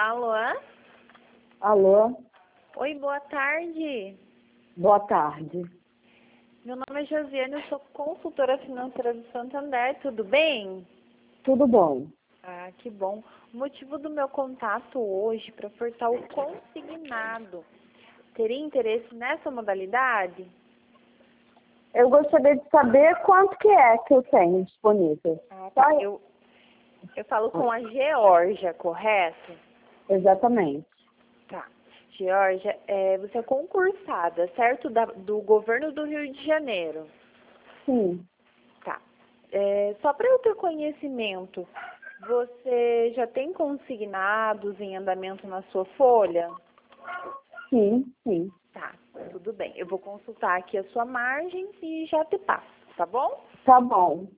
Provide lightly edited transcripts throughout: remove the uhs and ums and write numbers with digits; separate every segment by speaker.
Speaker 1: Alô?
Speaker 2: Alô?
Speaker 1: Oi, boa tarde.
Speaker 2: Boa tarde.
Speaker 1: Meu nome é Josiane, eu sou consultora financeira do Santander, tudo bem?
Speaker 2: Tudo bom?
Speaker 1: Ah, que bom. O motivo do meu contato hoje para ofertar o consignado. Teria interesse nessa modalidade?
Speaker 2: Eu gostaria de saber quanto que é que eu tenho disponível.
Speaker 1: Ah, tá. Eu falo com a Georgia, correto?
Speaker 2: Exatamente.
Speaker 1: Tá. Georgia, você é concursada, certo? Do governo do Rio de Janeiro.
Speaker 2: Sim,
Speaker 1: Tá. Só para eu ter conhecimento, você já tem consignados em andamento na sua folha?
Speaker 2: sim.
Speaker 1: Tá, tudo bem. Eu vou consultar aqui a sua margem e já te passo, tá bom?
Speaker 2: Tá bom.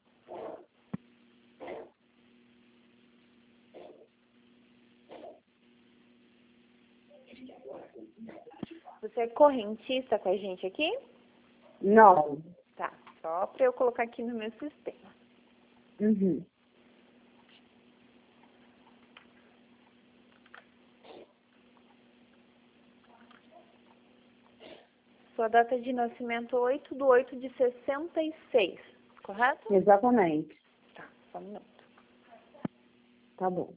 Speaker 1: Você é correntista com a gente aqui?
Speaker 2: Não.
Speaker 1: Tá, só para eu colocar aqui no meu sistema.
Speaker 2: Uhum.
Speaker 1: Sua data de nascimento 8/8/66, correto?
Speaker 2: Exatamente.
Speaker 1: Tá, só um minuto.
Speaker 2: Tá bom.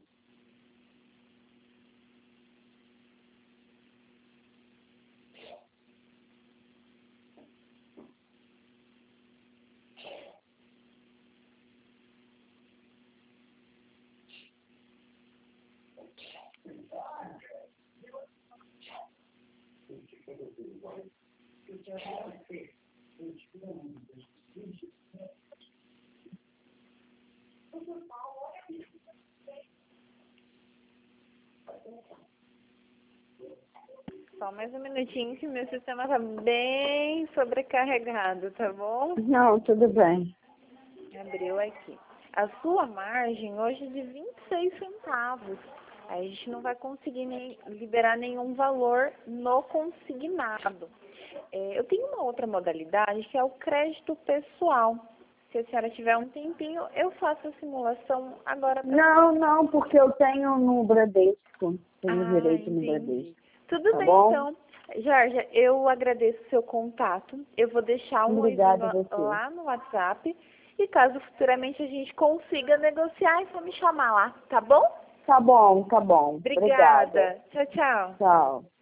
Speaker 1: Só mais um minutinho que meu sistema tá bem sobrecarregado, tá bom?
Speaker 2: Não, tudo bem.
Speaker 1: Abriu aqui. A sua margem hoje é de 26 centavos. A gente não vai conseguir liberar nenhum valor no consignado. Eu tenho uma outra modalidade que é o crédito pessoal. Se a senhora tiver um tempinho, eu faço a simulação agora pra...
Speaker 2: Não, porque eu tenho no Bradesco. Tenho direito no
Speaker 1: entendi.
Speaker 2: Bradesco.
Speaker 1: Tudo
Speaker 2: Tá
Speaker 1: bem,
Speaker 2: bom?
Speaker 1: então. Jorge, eu agradeço o seu contato. Eu vou deixar um
Speaker 2: Obrigada a
Speaker 1: oizinho
Speaker 2: você.
Speaker 1: lá no WhatsApp. E caso futuramente a gente consiga negociar, é só me chamar lá, tá bom?
Speaker 2: Tá bom. Obrigada.
Speaker 1: Obrigada. Tchau, tchau.
Speaker 2: Tchau.